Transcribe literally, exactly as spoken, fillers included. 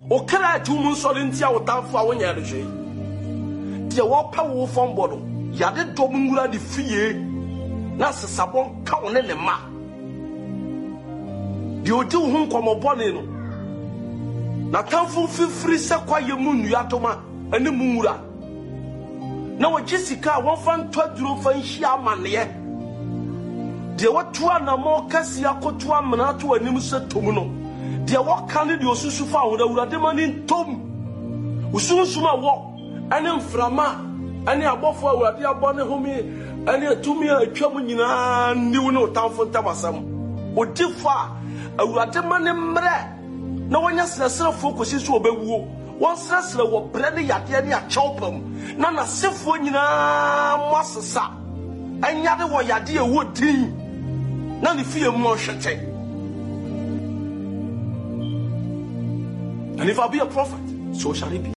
okra tu mun so ntia wo tamfo a wonya de hwe de wo pa wo fon bodo yade dom ngura de fie na sesabon ka wo ne ne ma de odi wo hu nkomobone no na tamfo fifiri se kwaye mu nua toma ene mu ngura na wo gisika wo fan twaduro fan hia amane de wo toa na mo kasi akoto amana to anim se tom no de wo kan de osusu fa wo da wurade mani ntom usunsu ma wo ene mframa ene abofo awurade abone homi ene atumi atwam nyina niwu no tamfo ntabasam odifa awurade mani mre na wonya sresre fokusi so obewuo won sresre wo brede yade ne achopam na na sefo nyina mosesa anyade wo yade e wo din na ne fie mu ohwete. And if I be a prophet, so shall it be.